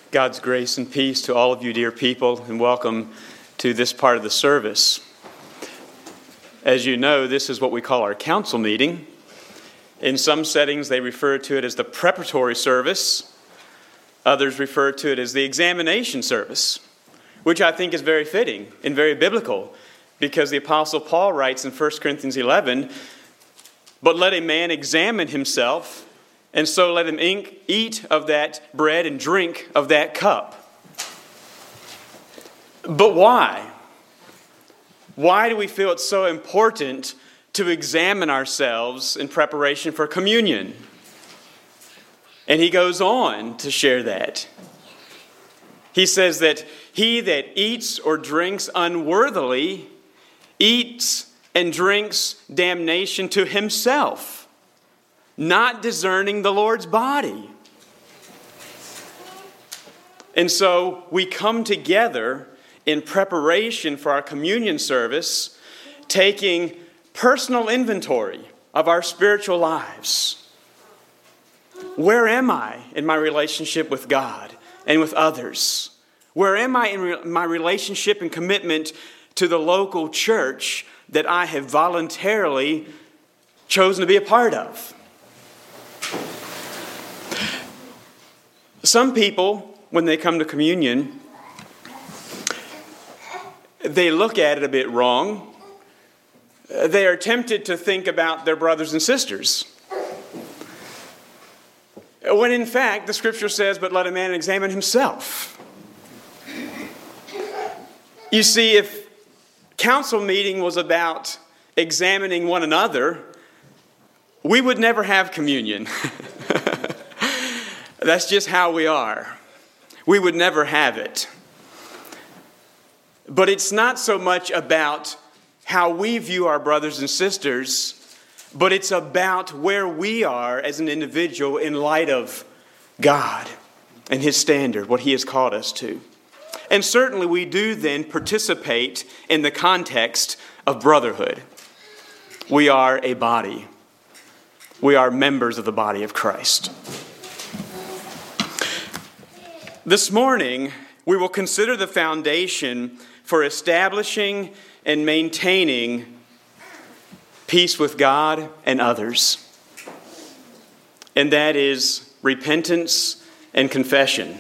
God's grace and peace to all of you, dear people, and welcome to this part of the service. As you know, this is what we call our council meeting. In some settings, they refer to it as the preparatory service. Others refer to it as the examination service, which I think is very fitting and very biblical, because the Apostle Paul writes in 1 Corinthians 11, "But let a man examine himself, and so let him eat of that bread and drink of that cup." But why? Why do we feel it's so important to examine ourselves in preparation for communion? And he goes on to share that. He says that he that eats or drinks unworthily eats and drinks damnation to himself, not discerning the Lord's body. And so we come together in preparation for our communion service, taking personal inventory of our spiritual lives. Where am I in my relationship with God and with others? Where am I in my relationship and commitment to the local church that I have voluntarily chosen to be a part of? Some people, when they come to communion, they look at it a bit wrong. They are tempted to think about their brothers and sisters, when in fact the Scripture says, "But let a man examine himself." You see, if council meeting was about examining one another, we would never have communion. That's just how we are. We would never have it. But it's not so much about how we view our brothers and sisters, but it's about where we are as an individual in light of God and His standard, what He has called us to. And certainly we do then participate in the context of brotherhood. We are a body. We are members of the body of Christ. This morning, we will consider the foundation for establishing and maintaining peace with God and others. And that is repentance and confession.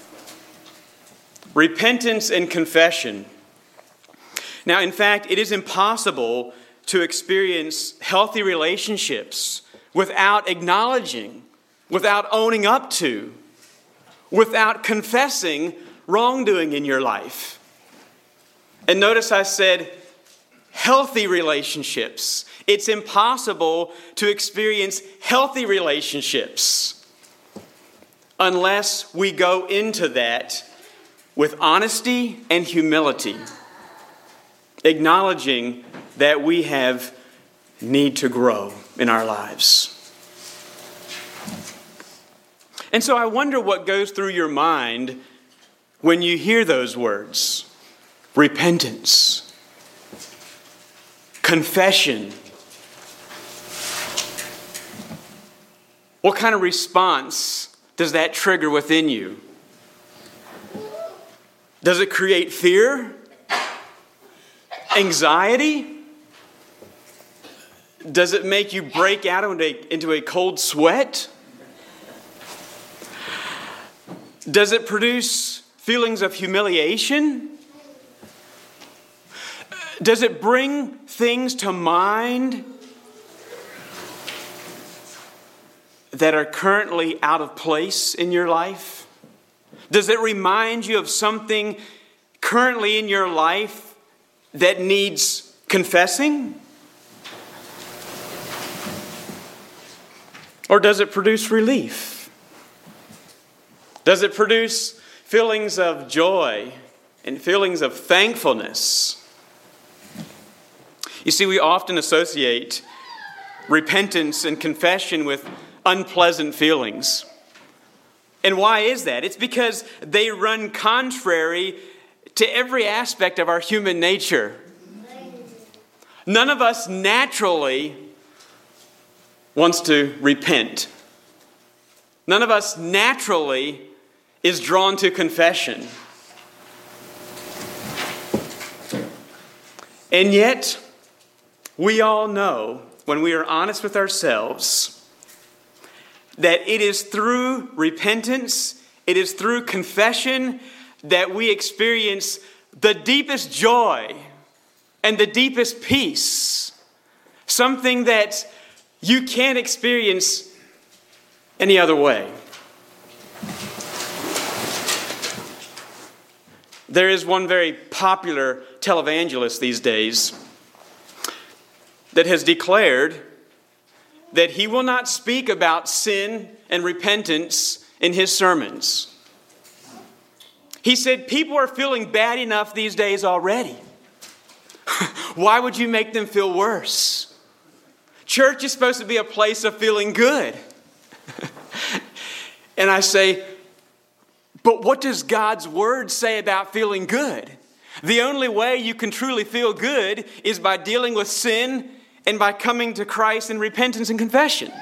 Repentance and confession. Now, in fact, it is impossible to experience healthy relationships without acknowledging, without owning up to, without confessing wrongdoing in your life. And notice I said healthy relationships. It's impossible to experience healthy relationships unless we go into that with honesty and humility, acknowledging that we have need to grow in our lives. And so I wonder what goes through your mind when you hear those words: repentance, confession. What kind of response does that trigger within you? Does it create fear? Anxiety? Does it make you break out into a cold sweat? Does it produce feelings of humiliation? Does it bring things to mind that are currently out of place in your life? Does it remind you of something currently in your life that needs confessing? Or does it produce relief? Does it produce feelings of joy and feelings of thankfulness? You see, we often associate repentance and confession with unpleasant feelings. And why is that? It's because they run contrary to every aspect of our human nature. None of us naturally wants to repent. None of us naturally is drawn to confession. And yet, we all know, when we are honest with ourselves, that it is through repentance, it is through confession that we experience the deepest joy and the deepest peace. Something that you can't experience any other way. There is one very popular televangelist these days that has declared that he will not speak about sin and repentance in his sermons. He said, people are feeling bad enough these days already. Why would you make them feel worse? Church is supposed to be a place of feeling good. And I say, but what does God's word say about feeling good? The only way you can truly feel good is by dealing with sin and by coming to Christ in repentance and confession.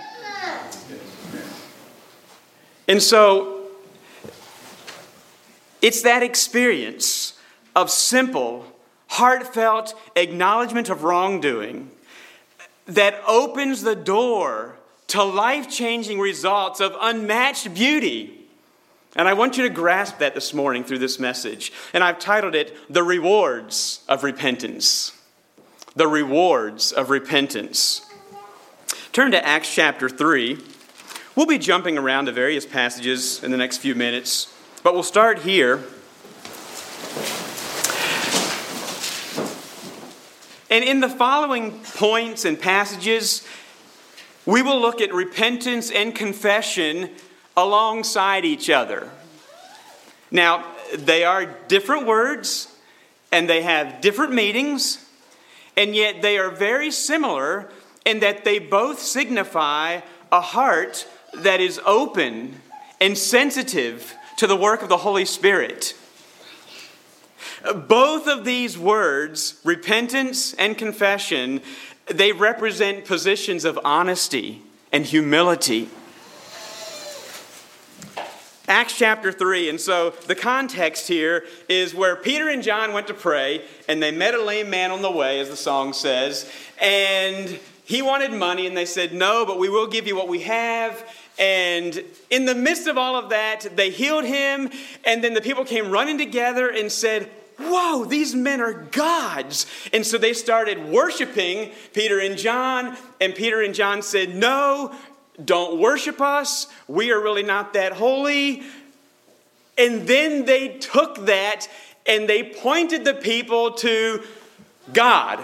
And so, it's that experience of simple, heartfelt acknowledgement of wrongdoing that opens the door to life-changing results of unmatched beauty. And I want you to grasp that this morning through this message. And I've titled it, The Rewards of Repentance. The Rewards of Repentance. Turn to Acts chapter 3. We'll be jumping around to various passages in the next few minutes, but we'll start here. And in the following points and passages, we will look at repentance and confession alongside each other. Now, they are different words, and they have different meanings, and yet they are very similar in that they both signify a heart that is open and sensitive to the work of the Holy Spirit. Both of these words, repentance and confession, they represent positions of honesty and humility. Acts chapter 3, and so the context here is where Peter and John went to pray, and they met a lame man on the way, as the song says, and he wanted money, and they said, no, but we will give you what we have. And in the midst of all of that, they healed him, and then the people came running together and said, whoa, these men are gods. And so they started worshiping Peter and John said, no, don't worship us. We are really not that holy. And then they took that and they pointed the people to God.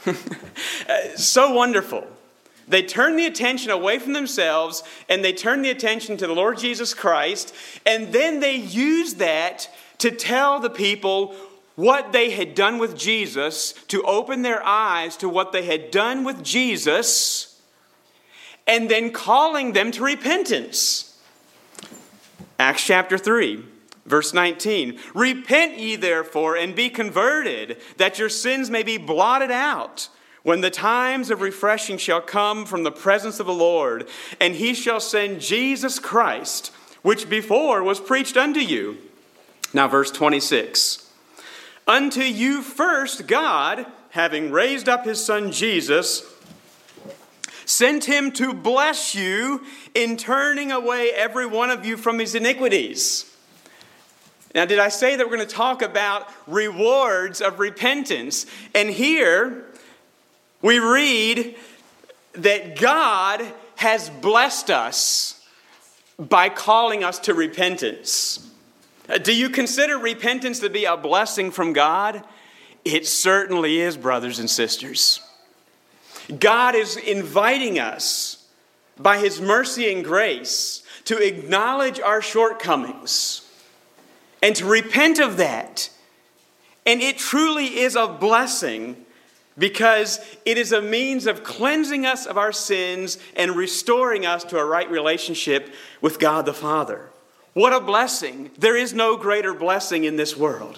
So wonderful. They turned the attention away from themselves and they turned the attention to the Lord Jesus Christ. And then they used that to tell the people what they had done with Jesus, to open their eyes to what they had done with Jesus, and then calling them to repentance. Acts chapter 3, verse 19. Repent ye therefore and be converted, that your sins may be blotted out, when the times of refreshing shall come from the presence of the Lord, and he shall send Jesus Christ, which before was preached unto you. Now verse 26. Unto you first God, having raised up his Son Jesus, sent him to bless you in turning away every one of you from his iniquities. Now, did I say that we're going to talk about rewards of repentance? And here we read that God has blessed us by calling us to repentance. Do you consider repentance to be a blessing from God? It certainly is, brothers and sisters. God is inviting us by his mercy and grace to acknowledge our shortcomings and to repent of that. And it truly is a blessing because it is a means of cleansing us of our sins and restoring us to a right relationship with God the Father. What a blessing. There is no greater blessing in this world.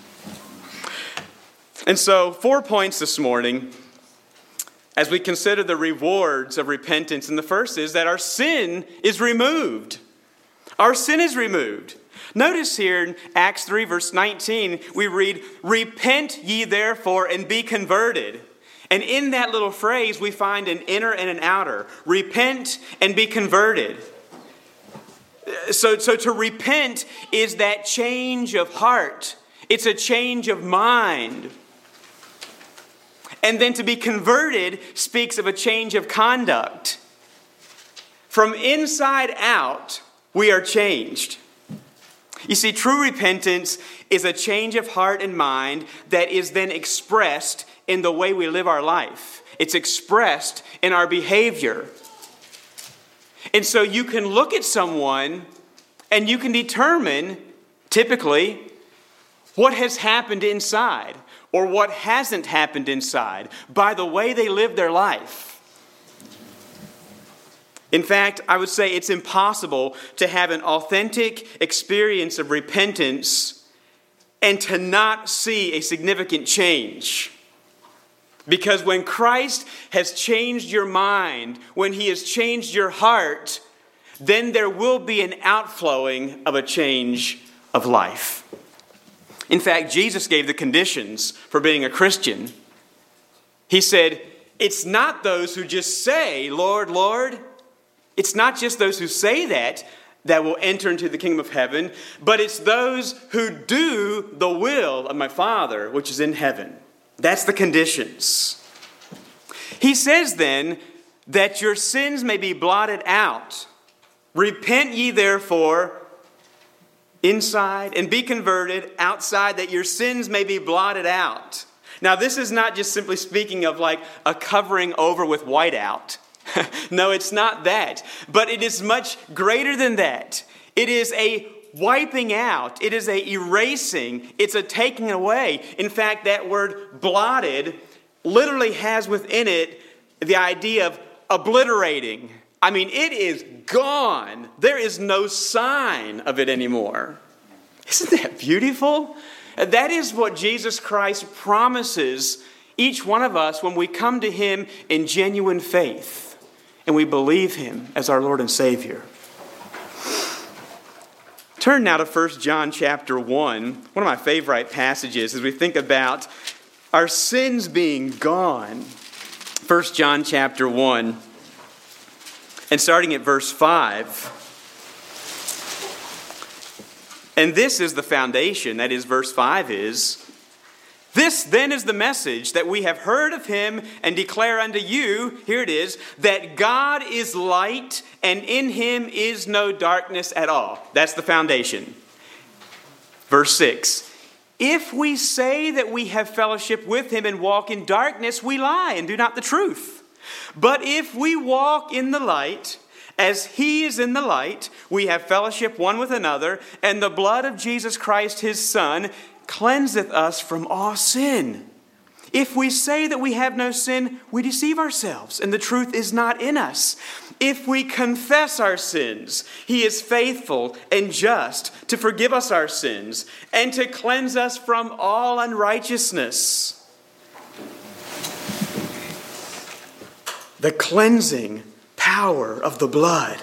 And so, 4 points this morning as we consider the rewards of repentance. And the first is that our sin is removed. Our sin is removed. Notice here in Acts 3, verse 19, we read, "Repent ye therefore and be converted." And in that little phrase, we find an inner and an outer. Repent and be converted. So to repent is that change of heart. It's a change of mind. And then to be converted speaks of a change of conduct. From inside out, we are changed. You see, true repentance is a change of heart and mind that is then expressed in the way we live our life. It's expressed in our behavior. And so you can look at someone and you can determine, typically, what has happened inside or what hasn't happened inside by the way they live their life. In fact, I would say it's impossible to have an authentic experience of repentance and to not see a significant change. Because when Christ has changed your mind, when He has changed your heart, then there will be an outflowing of a change of life. In fact, Jesus gave the conditions for being a Christian. He said, it's not those who just say, "Lord, Lord." It's not just those who say that will enter into the kingdom of heaven, but it's those who do the will of my Father, which is in heaven. That's the conditions. He says then that your sins may be blotted out. Repent ye therefore inside and be converted outside, that your sins may be blotted out. Now, this is not just simply speaking of like a covering over with whiteout. No, it's not that. But it is much greater than that. It is a wiping out. It is a erasing. It's a taking away. In fact, that word blotted literally has within it the idea of obliterating. I mean, it is gone. There is no sign of it anymore. Isn't that beautiful? That is what Jesus Christ promises each one of us when we come to Him in genuine faith and we believe Him as our Lord and Savior. Turn now to 1 John chapter 1, one of my favorite passages as we think about our sins being gone. 1 John chapter 1, and starting at verse 5. And this is the foundation, that is, verse 5 is, "This then is the message that we have heard of Him and declare unto you," here it is, "that God is light and in Him is no darkness at all." That's the foundation. Verse 6, "If we say that we have fellowship with Him and walk in darkness, we lie and do not the truth. But if we walk in the light, as He is in the light, we have fellowship one with another, and the blood of Jesus Christ His Son cleanseth us from all sin. If we say that we have no sin, we deceive ourselves, and the truth is not in us. If we confess our sins, He is faithful and just to forgive us our sins and to cleanse us from all unrighteousness." The cleansing power of the blood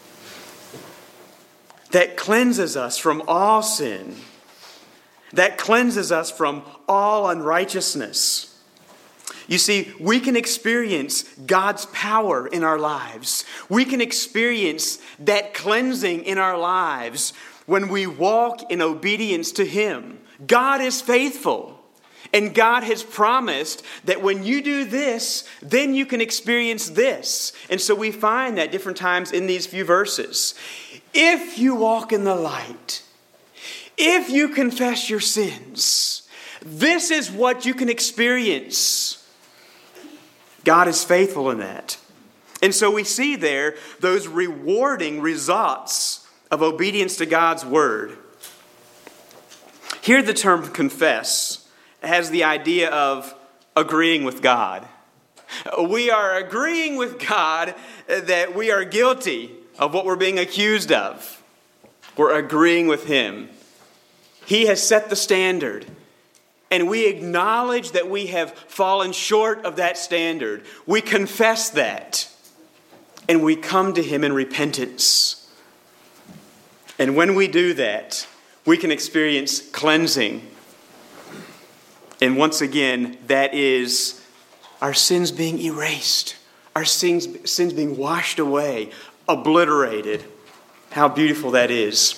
that cleanses us from all sin, that cleanses us from all unrighteousness. You see, we can experience God's power in our lives. We can experience that cleansing in our lives when we walk in obedience to Him. God is faithful. And God has promised that when you do this, then you can experience this. And so we find that different times in these few verses. If you walk in the light, if you confess your sins, this is what you can experience. God is faithful in that. And so we see there those rewarding results of obedience to God's word. Here the term confess has the idea of agreeing with God. We are agreeing with God that we are guilty of what we're being accused of. We're agreeing with Him. He has set the standard, and we acknowledge that we have fallen short of that standard. We confess that, and we come to Him in repentance. And when we do that, we can experience cleansing. And once again, that is our sins being erased, our sins being washed away, obliterated. How beautiful that is.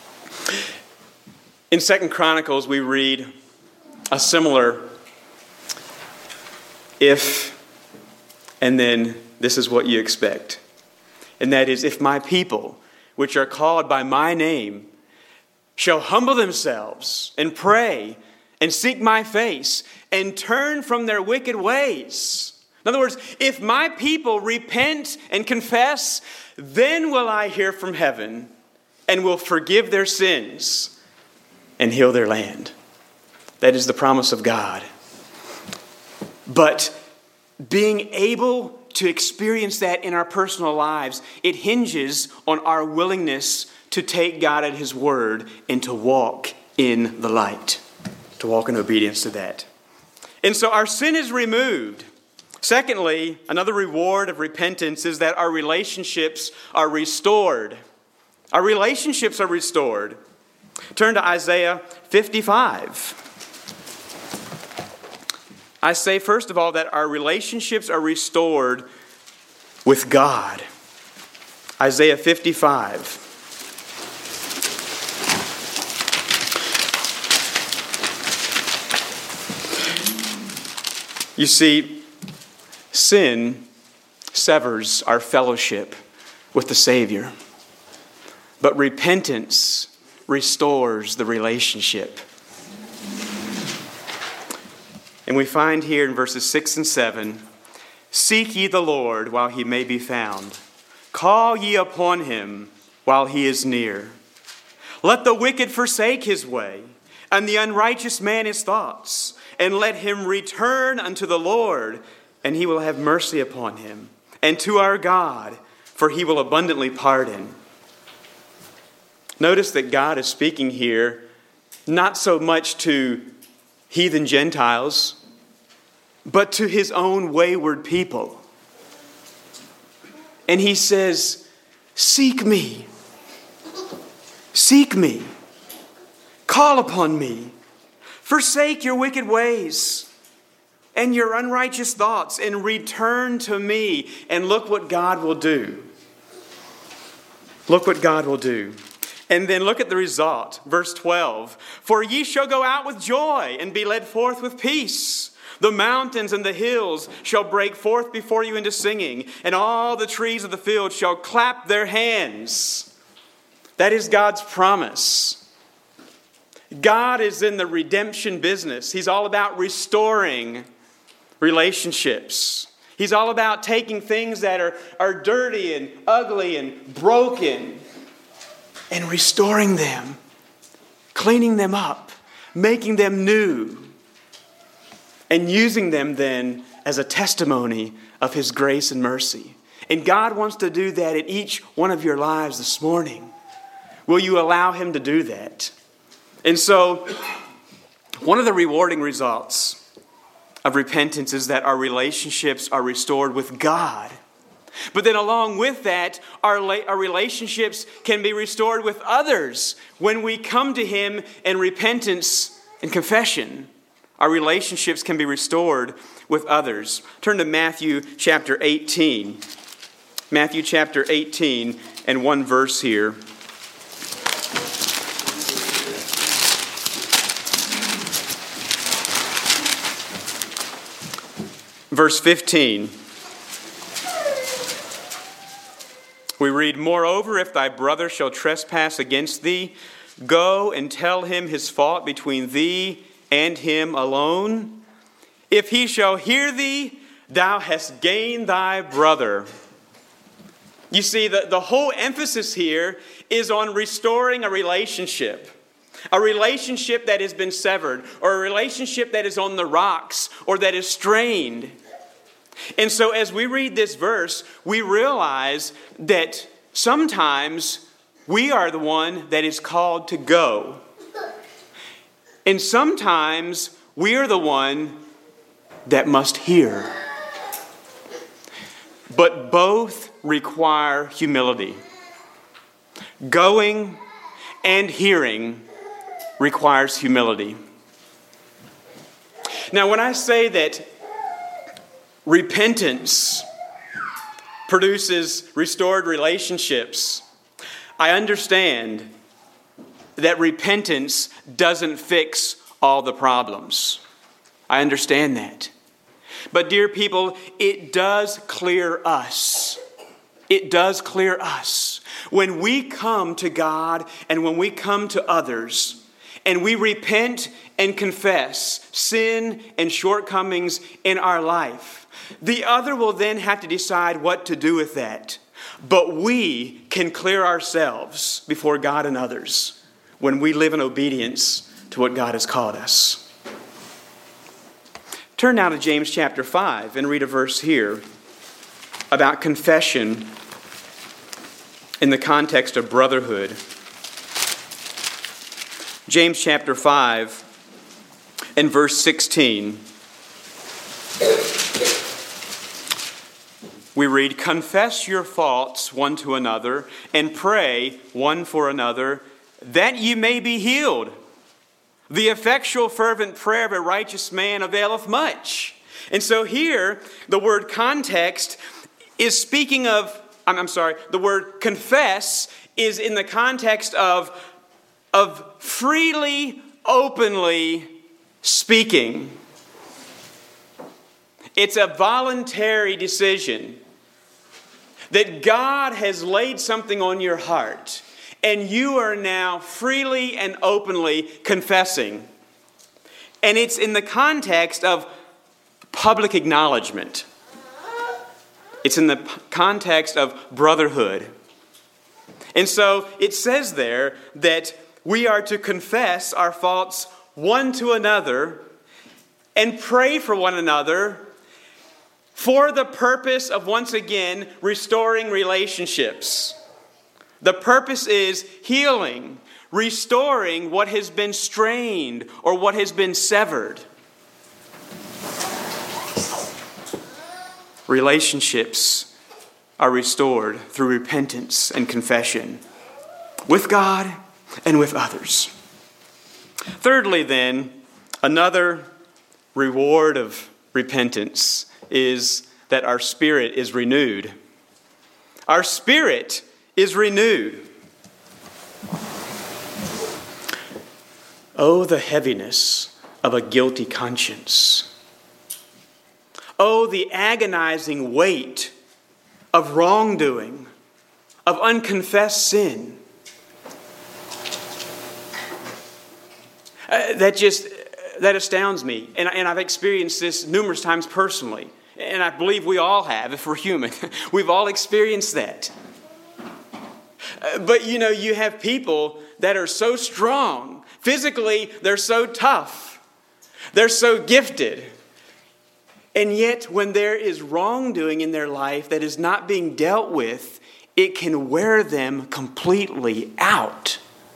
In 2 Chronicles, we read a similar if, and then this is what you expect. And that is, if my people, which are called by my name, shall humble themselves and pray and seek my face and turn from their wicked ways. In other words, if my people repent and confess, then will I hear from heaven and will forgive their sins and heal their land. That is the promise of God. But being able to experience that in our personal lives, it hinges on our willingness to take God at His word and to walk in the light, to walk in obedience to that. And so our sin is removed. Secondly, another reward of repentance is that our relationships are restored. Our relationships are restored. Turn to Isaiah 55. I say, first of all, that our relationships are restored with God. Isaiah 55. You see, sin severs our fellowship with the Savior, but repentance restores the relationship. And we find here in verses 6 and 7, seek ye the Lord while he may be found. Call ye upon him while he is near. Let the wicked forsake his way, and the unrighteous man his thoughts. And let him return unto the Lord, and he will have mercy upon him. And to our God, for he will abundantly pardon. Notice that God is speaking here not so much to heathen Gentiles, but to his own wayward people. And he says, seek me. Seek me. Call upon me. Forsake your wicked ways and your unrighteous thoughts and return to me. And look what God will do. Look what God will do. And then look at the result. Verse 12. For ye shall go out with joy and be led forth with peace. The mountains and the hills shall break forth before you into singing, and all the trees of the field shall clap their hands. That is God's promise. God is in the redemption business. He's all about restoring relationships. He's all about taking things that are dirty and ugly and broken and restoring them, cleaning them up, making them new, and using them then as a testimony of His grace and mercy. And God wants to do that in each one of your lives this morning. Will you allow Him to do that? And so, one of the rewarding results of repentance is that our relationships are restored with God. But then along with that, our relationships can be restored with others. When we come to Him in repentance and confession, our relationships can be restored with others. Turn to Matthew chapter 18. Matthew chapter 18 and one verse here. Verse 15. We read, moreover, if thy brother shall trespass against thee, go and tell him his fault between thee and him alone. If he shall hear thee, thou hast gained thy brother. You see, the whole emphasis here is on restoring a relationship that has been severed, or a relationship that is on the rocks, or that is strained. And so as we read this verse, we realize that sometimes we are the one that is called to go. And sometimes we are the one that must hear. But both require humility. Going and hearing requires humility. Now, when I say that repentance produces restored relationships, I understand that repentance doesn't fix all the problems. I understand that. But dear people, it does clear us. It does clear us. When we come to God and when we come to others and we repent and confess sin and shortcomings in our life, the other will then have to decide what to do with that. But we can clear ourselves before God and others when we live in obedience to what God has called us. Turn now to James chapter 5 and read a verse here about confession in the context of brotherhood. James chapter 5 and verse 16. We read, "Confess your faults one to another and pray one for another that ye may be healed. The effectual fervent prayer of a righteous man availeth much." And so here, the word context is speaking of, the word confess is in the context of freely, openly speaking. It's a voluntary decision that God has laid something on your heart, and you are now freely and openly confessing. And it's in the context of public acknowledgement. It's in the context of brotherhood. And so it says there that we are to confess our faults one to another and pray for one another for the purpose of, once again, restoring relationships. The purpose is healing, restoring what has been strained or what has been severed. Relationships are restored through repentance and confession with God and with others. Thirdly, then, another reward of repentance is that our spirit is renewed. Our spirit is renewed. Oh, the heaviness of a guilty conscience. Oh, the agonizing weight of wrongdoing, of unconfessed sin. That astounds me. And I've experienced this numerous times personally. And I believe we all have, if we're human. We've all experienced that. But you have people that are so strong. Physically, they're so tough. They're so gifted. And yet, when there is wrongdoing in their life that is not being dealt with, it can wear them completely out.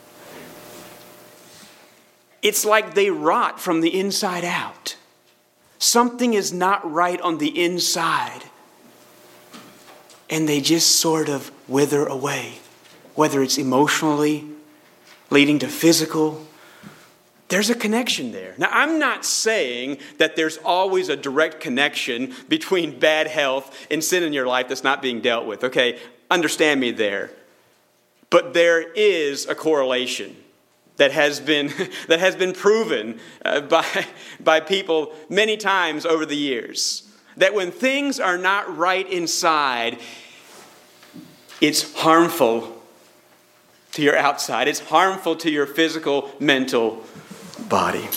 It's like they rot from the inside out. Something is not right on the inside. And they just sort of wither away. Whether it's emotionally, leading to physical, there's a connection there. Now, I'm not saying that there's always a direct connection between bad health and sin in your life that's not being dealt with. Okay, understand me there. But there is a correlation that has been proven by people many times over the years. That when things are not right inside, it's harmful to your outside. It's harmful to your physical, mental body.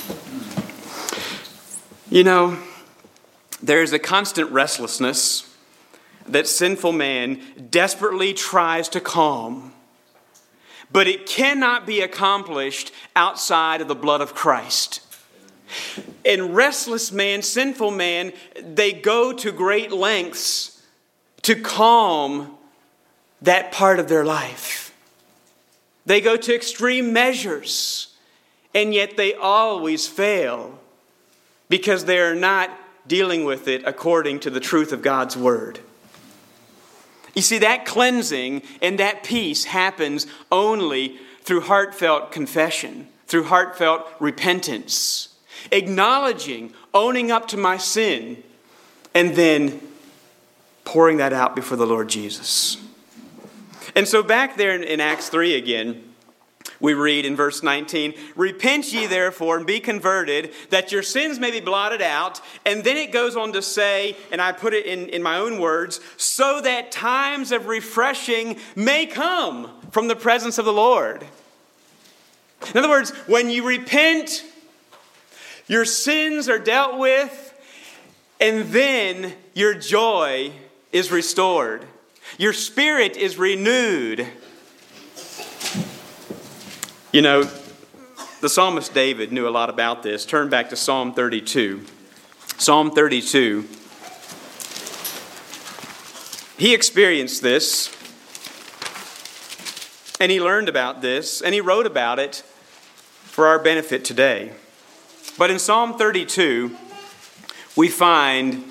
There is a constant restlessness that sinful man desperately tries to calm. But it cannot be accomplished outside of the blood of Christ. And restless man, sinful man, they go to great lengths to calm that part of their life. They go to extreme measures, and yet they always fail because they are not dealing with it according to the truth of God's word. You see, that cleansing and that peace happens only through heartfelt confession, through heartfelt repentance, acknowledging, owning up to my sin, and then pouring that out before the Lord Jesus. And so back there in Acts 3 again, we read in verse 19, "Repent ye therefore and be converted, that your sins may be blotted out." And then it goes on to say, and I put it in my own words, "so that times of refreshing may come from the presence of the Lord." In other words, when you repent, your sins are dealt with, and then your joy is restored. Your spirit is renewed. You know, the psalmist David knew a lot about this. Turn back to Psalm 32. Psalm 32. He experienced this, and he learned about this, and he wrote about it for our benefit today. But in Psalm 32, we find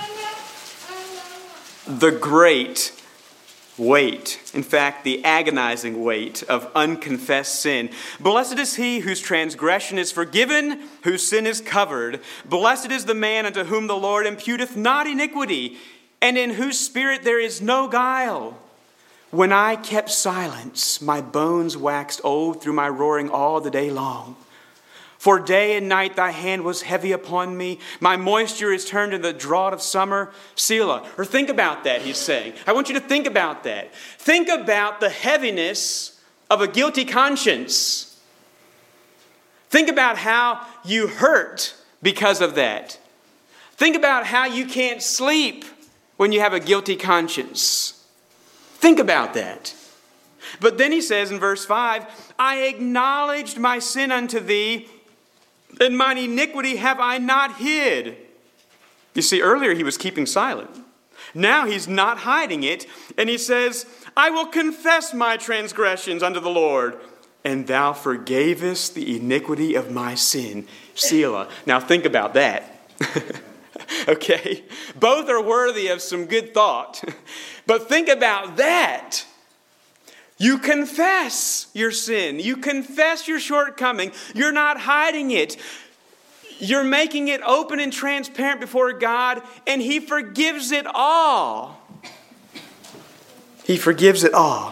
the great weight, in fact, the agonizing weight of unconfessed sin. "Blessed is he whose transgression is forgiven, whose sin is covered. Blessed is the man unto whom the Lord imputeth not iniquity, and in whose spirit there is no guile. When I kept silence, my bones waxed old through my roaring all the day long. For day and night thy hand was heavy upon me. My moisture is turned into the drought of summer." Selah. Or think about that, he's saying. I want you to think about that. Think about the heaviness of a guilty conscience. Think about how you hurt because of that. Think about how you can't sleep when you have a guilty conscience. Think about that. But then he says in verse 5, "I acknowledged my sin unto thee, and mine iniquity have I not hid." You see, earlier he was keeping silent. Now he's not hiding it. And he says, "I will confess my transgressions unto the Lord, and thou forgavest the iniquity of my sin." Selah. Now think about that. Okay? Both are worthy of some good thought. But think about that. You confess your sin. You confess your shortcoming. You're not hiding it. You're making it open and transparent before God, and He forgives it all. He forgives it all.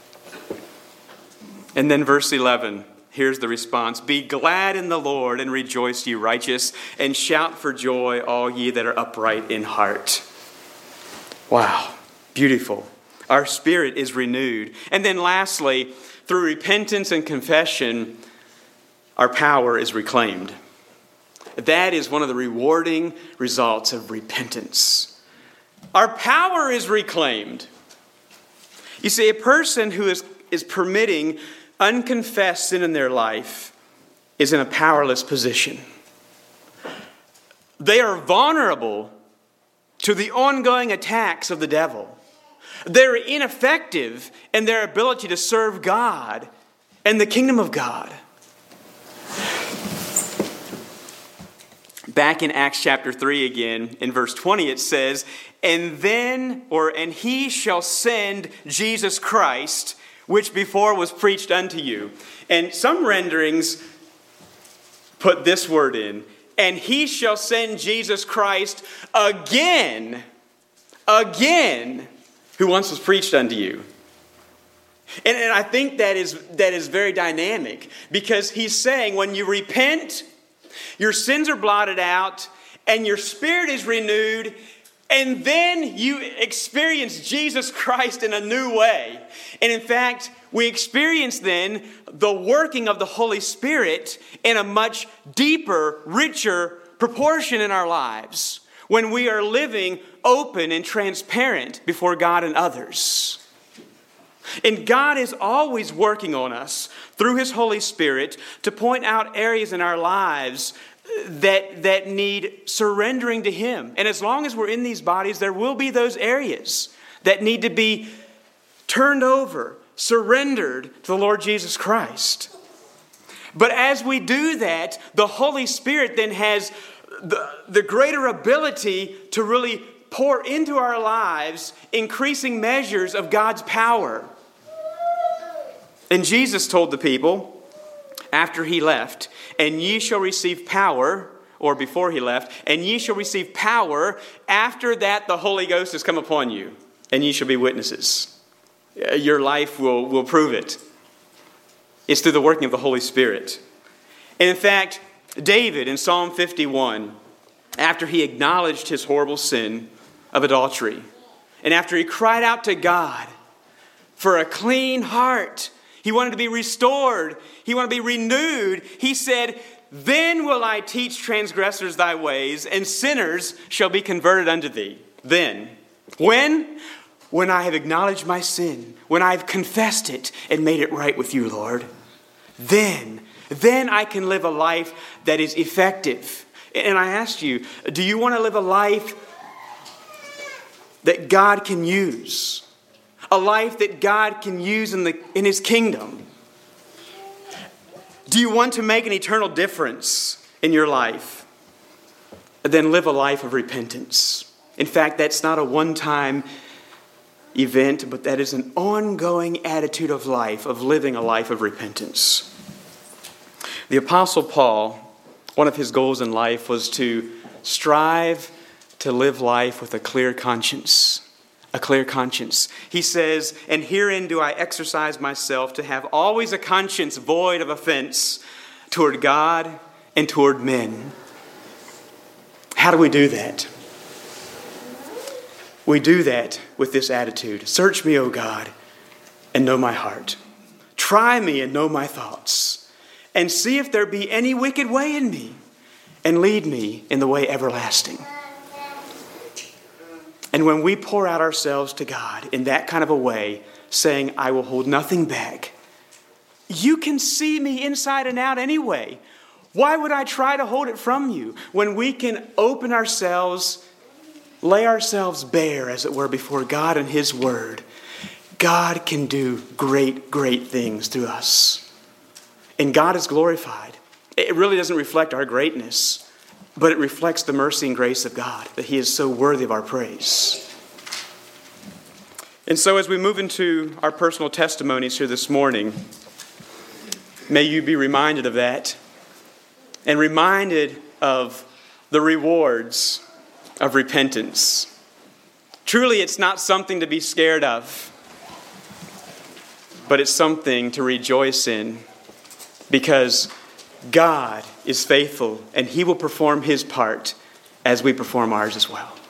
And then verse 11, here's the response. "Be glad in the Lord and rejoice, ye righteous, and shout for joy, all ye that are upright in heart." Wow, beautiful. Our spirit is renewed. And then lastly, through repentance and confession, our power is reclaimed. That is one of the rewarding results of repentance. Our power is reclaimed. You see, a person who is permitting unconfessed sin in their life is in a powerless position. They are vulnerable to the ongoing attacks of the devil. They're ineffective in their ability to serve God and the kingdom of God. Back in Acts chapter 3 again, in verse 20 it says, and he shall send Jesus Christ, which before was preached unto you. And some renderings put this word in, and he shall send Jesus Christ again, who once was preached unto you. And I think that is very dynamic, because he's saying when you repent, your sins are blotted out, and your spirit is renewed, and then you experience Jesus Christ in a new way. And in fact, we experience then the working of the Holy Spirit in a much deeper, richer proportion in our lives, when we are living open and transparent before God and others. And God is always working on us through His Holy Spirit to point out areas in our lives that need surrendering to Him. And as long as we're in these bodies, there will be those areas that need to be turned over, surrendered to the Lord Jesus Christ. But as we do that, the Holy Spirit then has the greater ability to really pour into our lives increasing measures of God's power. And Jesus told the people after he left, and ye shall receive power, or before he left, and ye shall receive power after that the Holy Ghost has come upon you, and ye shall be witnesses. Your life will prove it. It's through the working of the Holy Spirit. And in fact, David in Psalm 51, after he acknowledged his horrible sin of adultery, and after he cried out to God for a clean heart, he wanted to be restored, he wanted to be renewed, he said, then will I teach transgressors thy ways, and sinners shall be converted unto thee. Then. When? When I have acknowledged my sin, when I have confessed it and made it right with you, Lord. Then I can live a life that is effective. And I ask you, do you want to live a life that God can use? A life that God can use in His kingdom? Do you want to make an eternal difference in your life? Then live a life of repentance. In fact, that's not a one-time event, but that is an ongoing attitude of life, of living a life of repentance. The Apostle Paul, one of his goals in life was to strive to live life with a clear conscience. A clear conscience. He says, and herein do I exercise myself to have always a conscience void of offense toward God and toward men. How do we do that? We do that with this attitude. Search me, O God, and know my heart. Try me and know my thoughts. And see if there be any wicked way in me. And lead me in the way everlasting. And when we pour out ourselves to God in that kind of a way, saying, I will hold nothing back, you can see me inside and out anyway. Why would I try to hold it from you when we can open ourselves, lay ourselves bare, as it were, before God and His Word? God can do great, great things through us. And God is glorified. It really doesn't reflect our greatness, but it reflects the mercy and grace of God, that He is so worthy of our praise. And so as we move into our personal testimonies here this morning, may you be reminded of that and reminded of the rewards of repentance. Truly, it's not something to be scared of, but it's something to rejoice in, because God is faithful and He will perform His part as we perform ours as well.